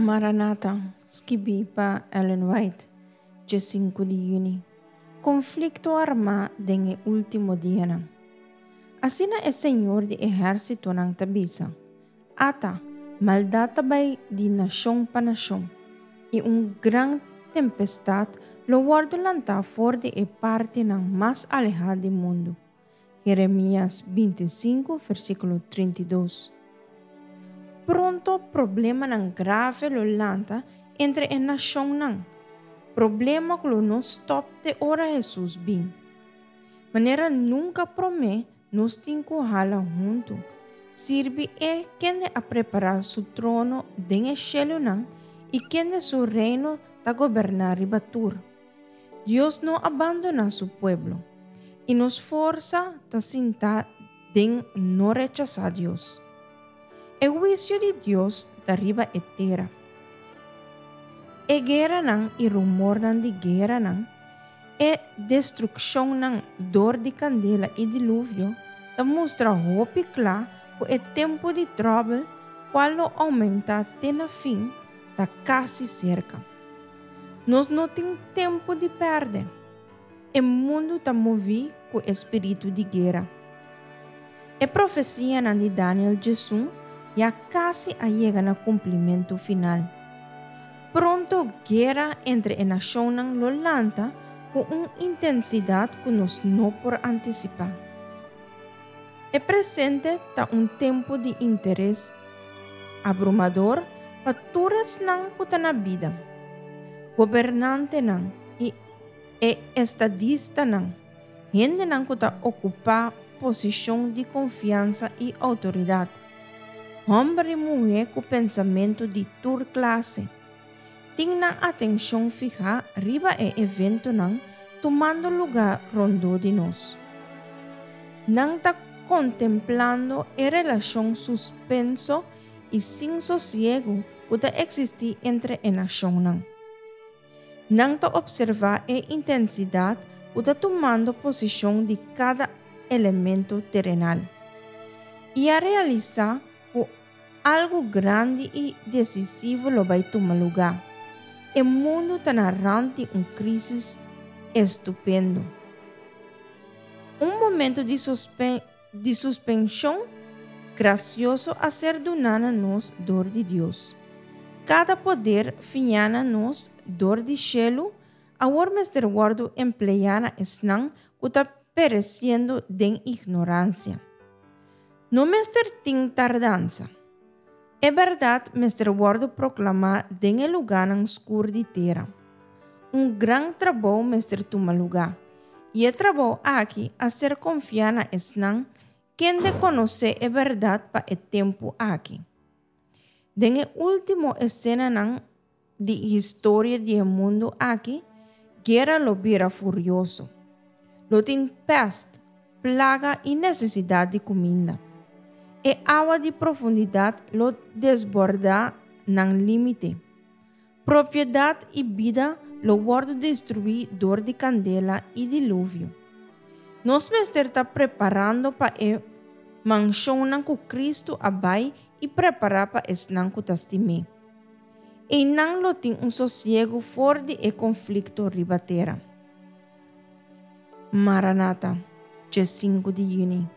Maranatha, scrivi pa Ellen White, dia 5 de junho. Conflicto armado den último dia. Assim é Senhor de exército nang tabisa. Ata, maldade vai de nação para nação. E grande tempestade lo guardo lanta fora de parte nang mais alejada do mundo. Jeremias 25, versículo 32. Pronto problema nang grave lo lanta entre a nação nang. Problema que não stop de ora Jesus bem. Maneira nunca promete nos tinco hala junto. Sirve é quem a preparar su trono den cielo nang e quem su reino ta gobernar ribatur. Deus não abandona su pueblo e nos força ta sinta den no rechazar Deus. O juízo de Deus ta riba etera. E guerra nang e rumor nang de guerra nang e destruição nang dor de candela e dilúvio ta mostra hope clar que o tempo de trouble quando aumenta até na fim ta quase cerca. Nós não tem tempo de perder. O mundo ta movido com o espírito de guerra. A profecia nang de Daniel Jesus já quase a chega no cumprimento final. Pronto guerra entre a nação nang lolanta com uma intensidade que nós não por antecipar. É presente tá tempo de interesse abrumador para todos nang puta na vida. Governante nang e estadista nang, gente nang puta ocupar posição de confiança e autoridade. Homem e mulher com pensamento de toda classe. Tem na atenção fija riba e evento nang tomando lugar rondo de nós. Nang ta contemplando a relação suspenso e sem sossego que existe entre a nação nang. Nang ta observar a intensidade que tomando posição de cada elemento terrenal. E a realizar que algo grande e decisivo lo vai tomar lugar. O mundo está narrando uma crise estupendo. Momento de suspensão gracioso a ser donada nos dor de Deus. Cada poder finhana nos dor de cielo, a Mr. Guardo empleada esnang que está perecendo de ignorância. No Mr. Ting tardança. É verdade, Mr. Guardo proclamar den lugar ng escuro de terra. Grande trabalho, Mr. Tuma lugar. E o trabalho aqui a ser confiada esnang quem de conhecer a verdade para o tempo aqui. Den último escena nang de história do mundo aqui, guerra lo vira furioso. Lo tem peste, plaga e necessidade de comida. E água de profundidade lo desborda nang limite. Propriedade e vida lo guardo destruir dor de candela e dilúvio. Nós mestre está preparando para a mansão nang que Cristo abai e preparar para esnang que tastime. E nang lo tem sossego fora de conflito ribatera. Maranatha, dia 5 de junho.